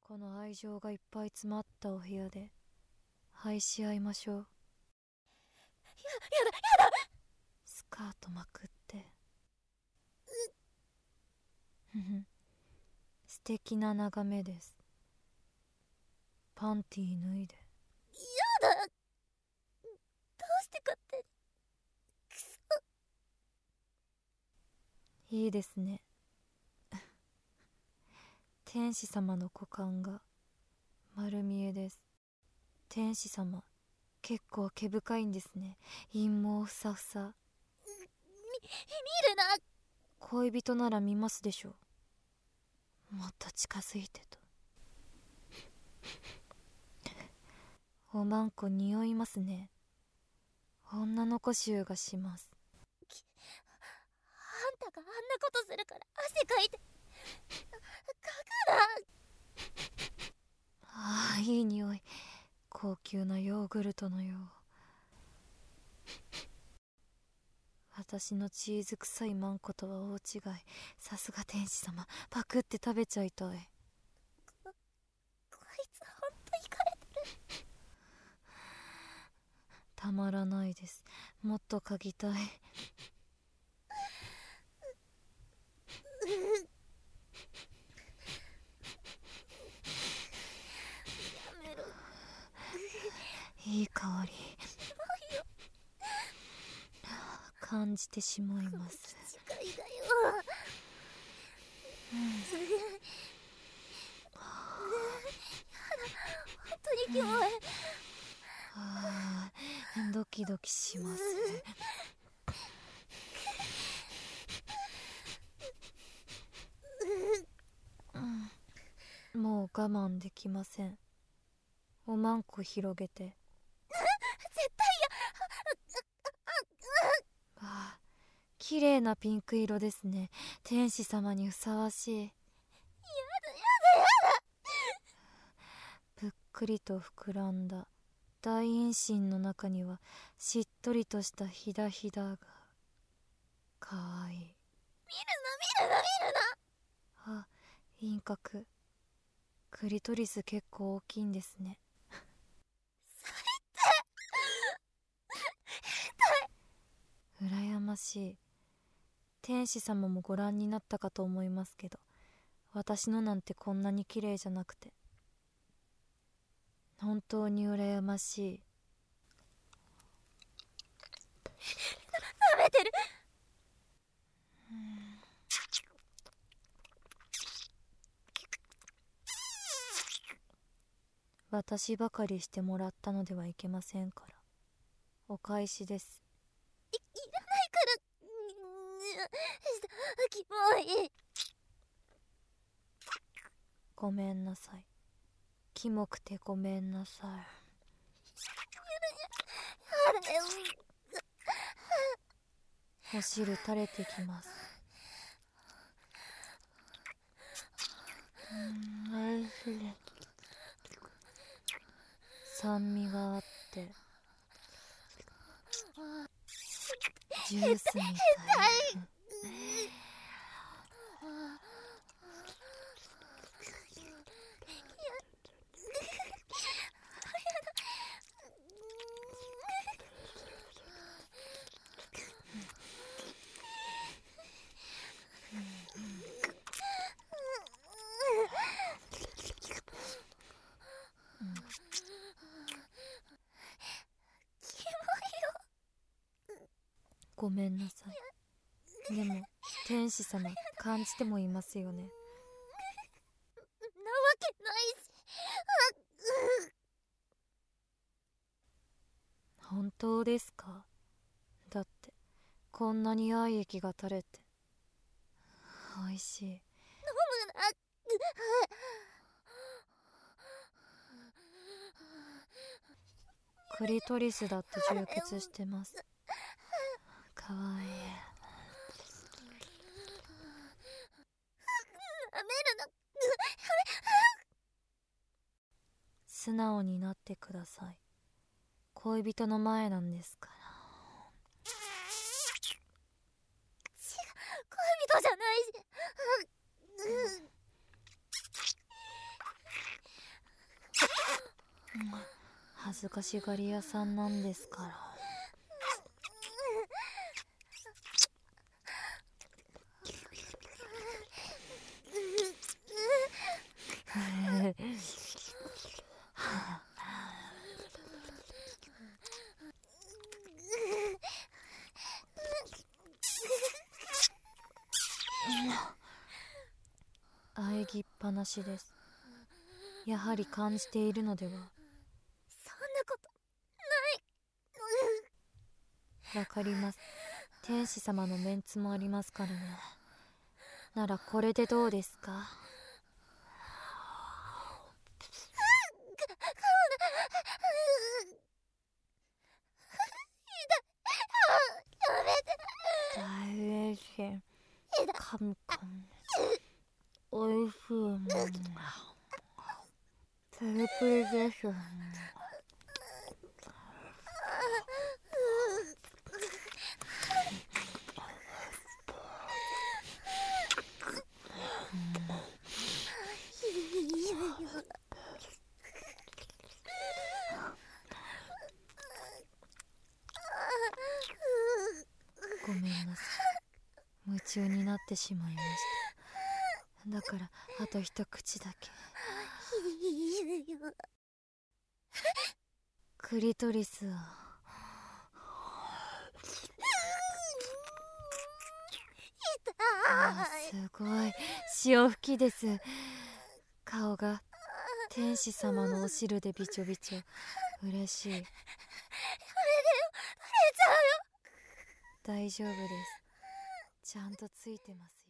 この愛情がいっぱい詰まったお部屋で愛し合いましょう。 やだスカートまくって素敵な眺めです。パンティー脱いで。 やだ、どうして勝手に。くそ。 いいですね。天使様の股間が丸見えです。天使様結構毛深いんですね。陰毛ふさふさ。 見るな。 恋人なら見ますでしょう。もっと近づいてと。おまんこ匂いますね。女の子臭がします。 あんたがあんなことするから汗かいて。かくな。 ああ、いい匂い。高級なヨーグルトのよう。私のチーズ臭いマンコとは大違い。さすが天使様、パクって食べちゃいたい。 こいつほんとイカれてる。 たまらないです。もっと嗅ぎたい。 やめろ。 いい香り感じてしまいます。 近いだよ。本当にキモい。 ああ、ドキドキします。もう我慢できません。おまんこ広げて。 絶対ああ、綺麗なピンク色ですね。天使様にふさわしい。 やだ。 ぷっくりと膨らんだ大陰唇の中にはしっとりとしたひだひだがかわいい。 見るな。 あ、輪郭。クリトリス結構大きいんですね。羨ましい。天使様もご覧になったかと思いますけど、私のなんてこんなに綺麗じゃなくて本当に羨ましい。 食べてる。 私ばかりしてもらったのではいけませんから、お返しです。 いらないから。キモい。 ごめんなさい。キモくてごめんなさい。 やだよ。 お汁垂れてきます。おいしい。酸味があってジュースみたい。ごめんなさい。でも天使様感じてもいますよね。 なわけないし。 本当ですか？だってこんなに愛液が垂れておいしい。 飲むな。 クリトリスだって充血してます。かわいい。 舐めるな。 素直になってください。恋人の前なんですから。 恋人じゃないし。 恥ずかしがり屋さんなんですから。喘ぎっぱなしです。やはり感じているのでは。 そんなことない。 わかります。天使様のメンツもありますからね。ならこれでどうですか？大変身。カムカム。おいしい。プリプリです。ごめんなさい。夢中になってしまいました。だからあと一口だけ。クリトリスを。すごい潮吹きです。顔が天使様のお汁でびちょびちょ。嬉しい。 やめてよ、触れちゃうよ。 大丈夫です。ちゃんとついてますよ。